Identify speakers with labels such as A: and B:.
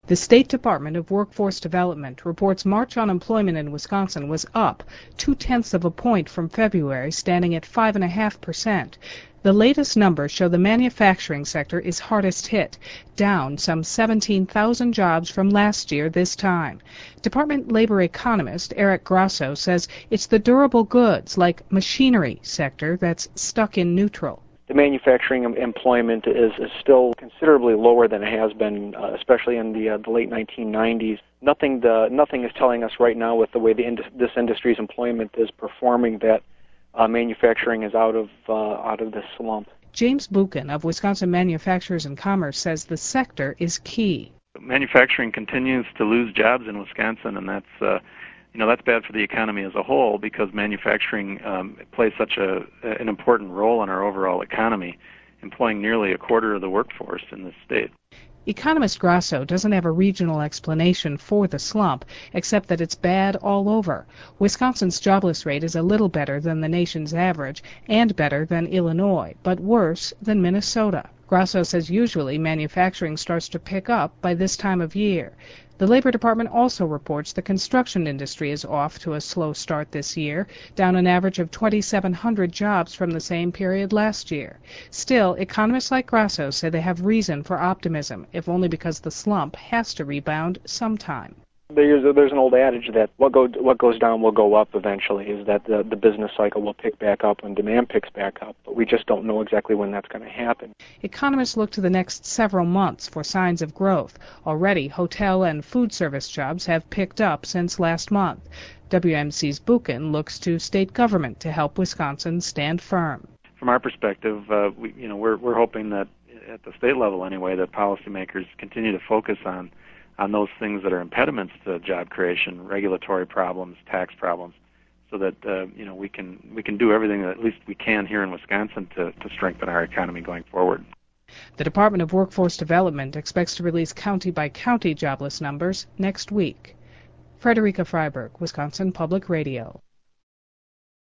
A: The State Department of Workforce Development reports March unemployment in Wisconsin was up 0.2 of a point from February, standing at 5.5%. The latest numbers show the manufacturing sector is hardest hit, down some 17,000 jobs from last year this time. Department labor economist Eric Grasso says it's the durable goods, like machinery sector, that's stuck in neutral.
B: The manufacturing employment is still considerably lower than it has been, especially in the late 1990s. Nothing is telling us right now with the way this industry's employment is performing that manufacturing is out of the slump.
A: James Buchan of Wisconsin Manufacturers and Commerce says the sector is key.
C: Manufacturing continues to lose jobs in Wisconsin, and that's bad for the economy as a whole because manufacturing plays such an important role in our overall economy, employing nearly a quarter of the workforce in the state.
A: Economist Grasso doesn't have a regional explanation for the slump, except that it's bad all over. Wisconsin's jobless rate is a little better than the nation's average and better than Illinois, but worse than Minnesota. Grasso says usually manufacturing starts to pick up by this time of year. The Labor Department also reports the construction industry is off to a slow start this year, down an average of 2,700 jobs from the same period last year. Still, economists like Grasso say they have reason for optimism, if only because the slump has to rebound sometime.
B: There's an old adage that what goes down will go up eventually, is that the business cycle will pick back up when demand picks back up, but we just don't know exactly when that's going to happen.
A: Economists look to the next several months for signs of growth. Already, hotel and food service jobs have picked up since last month. WMC's Buchan looks to state government to help Wisconsin stand firm.
C: From our perspective, we're hoping that at the state level anyway, that policymakers continue to focus on those things that are impediments to job creation, regulatory problems, tax problems, so that we can do everything that at least we can here in Wisconsin to strengthen our economy going forward.
A: The Department of Workforce Development expects to release county-by-county jobless numbers next week. Frederica Freiberg, Wisconsin Public Radio.